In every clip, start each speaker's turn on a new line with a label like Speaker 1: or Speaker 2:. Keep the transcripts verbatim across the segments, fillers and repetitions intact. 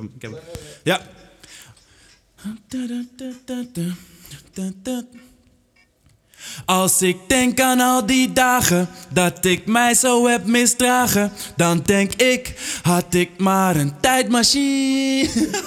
Speaker 1: heb hem, ik heb hem. Ja. Als ik denk aan al die dagen dat ik mij zo heb misdragen, dan denk ik, had ik maar een tijdmachine.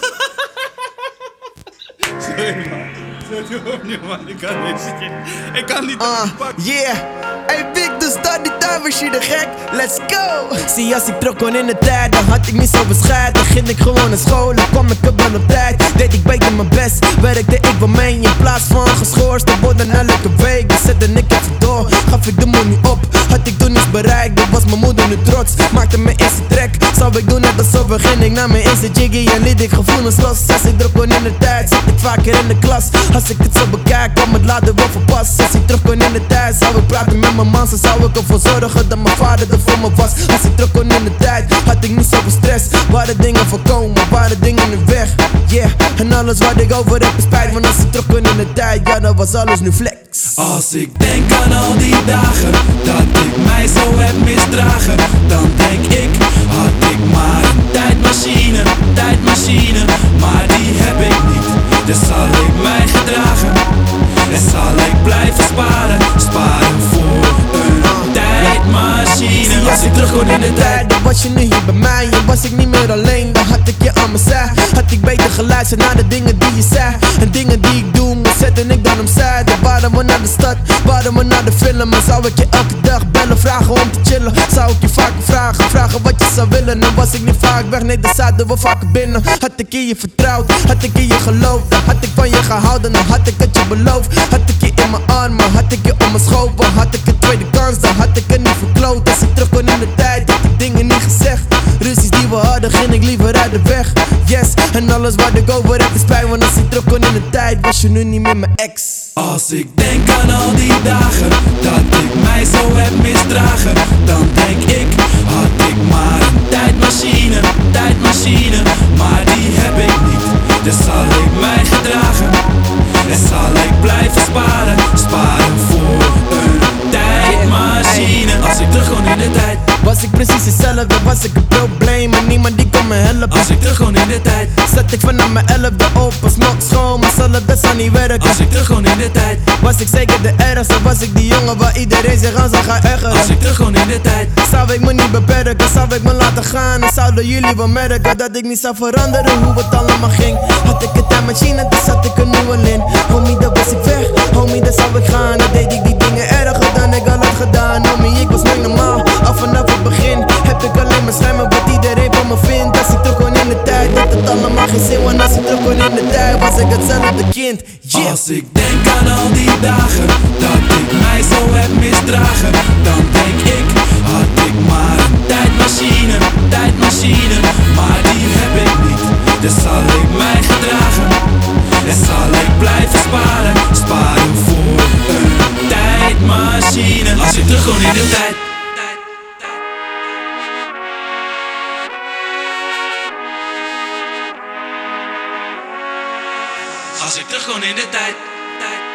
Speaker 1: Sorry man, sorry opnieuw man, ik kan niet. Ik kan niet.
Speaker 2: Uh, yeah. Hey Big, dus start die tijdmachine gek, let's go. Zie, als ik terug kon in de tijd, dan had ik niet zo bescheid. Dan ging ik gewoon naar school, dan kwam ik er wel op tijd. Deed ik beter mijn best, werkte ik wel mee. In plaats van geschorst, dan wordt dan elke week. Dan zette ik even door, gaf ik de money op. Had ik toen iets bereikt, dat was mijn moeder nu trots. Maakte me eerste track, zou ik doen net alsof begin ik naar mijn eerste jiggy. En liet ik gevoelens los, als ik terug kon in de tijd, zat ik vaker in de klas. Als ik het zo bekijk, kwam het later wel verpast. Als ik terug kon in de tijd, zou ik praten met mijn man. Zo zou ik ervoor zorgen dat mijn vader er voor me was. Als ik terug kon in de tijd, had ik niet zoveel stress. Waren dingen voorkomen, waren dingen nu weg. Yeah, en alles wat ik over heb is spijt. Want als ik terug kon in de tijd, ja dan was alles nu flex.
Speaker 1: Als ik denk aan al die dagen dat ik mij zo heb misdragen, dan denk ik, had ik maar een tijdmachine, tijdmachine. Maar die heb ik niet, dus zal ik mij gedragen. En zal ik blijven sparen, sparen voor een tijdmachine.
Speaker 2: Als ik terug kon in de tijd, dan was je nu hier bij mij. En was ik niet meer alleen, dan had ik je aan mijn zij. Had ik beter geluisterd naar de dingen die je zei. En dingen die ik doe, maar zette ik dan opzij. Dan waren we naar de stad, waren we naar de film. En zou ik je elke dag bellen, vragen om te chillen. Zou ik je vaker vragen, vragen wat je zou willen. Dan was ik niet vaak weg, nee dan zaten we vaker binnen. Had ik in je vertrouwd, had ik in je geloofd. Dan had ik van je gehouden, dan had ik het je beloofd. Had ik je in mijn armen, had ik je om mijn schoven. Had ik een tweede kans, dan had ik het niet verkloot. Als ik terug kon in de tijd, had ik dingen niet gezegd. Ruzies die we hadden, ging ik liever uit de weg. Yes, en alles wat ik over heb is spijt. Want als ik terug kon in de tijd, was je nu niet meer mijn ex.
Speaker 1: Als ik denk aan al die dagen dat ik mij zo heb misdragen, dan denk ik, had ik maar een tijdmachine, tijdmachine. Maar die heb ik niet, dus zal ik mij gedragen. En zal ik blijven sparen, sparen voor een tijdmachine. Als ik terug kon in de tijd,
Speaker 2: was ik precies hetzelfde, was ik een probleem en niemand die kon me helpen.
Speaker 1: Als ik terug kon in de tijd,
Speaker 2: zat ik vanaf mijn elfde op als nog school, maar zal het best wel niet werken.
Speaker 1: Als ik terug kon in de tijd,
Speaker 2: was ik zeker de ergste, was ik die jongen waar iedereen zich aan zou gaan ergeren.
Speaker 1: Als ik terug kon in de tijd,
Speaker 2: zou ik me niet beperken, zou ik me laten gaan. En zouden jullie wel merken dat ik niet zou veranderen hoe het allemaal ging. Had ik een tijdmachine, dan zat ik er nu al in. Homie, dat was ik weg, homie, dan zou ik gaan. Dan deed ik die dingen erger dan ik al had gedaan. Homie, ik was nooit normaal, al vanaf het begin heb ik alleen maar schermen wat iedereen van me vindt. Als ik terug kon in de tijd, had het allemaal geen zin. Want als ik terug kon in de tijd, was ik hetzelfde kind. Yeah.
Speaker 1: Als ik denk aan al die dagen dat ik mij zo heb misdragen, dan denk ik, had ik maar een tijdmachine, tijdmachine. Maar die heb ik niet, dus zal ik mij gedragen. En zal ik blijven sparen, sparen voor een tijdmachine. Als ik terug kon in de tijd. Als ik terug kon in de tijd, tijd.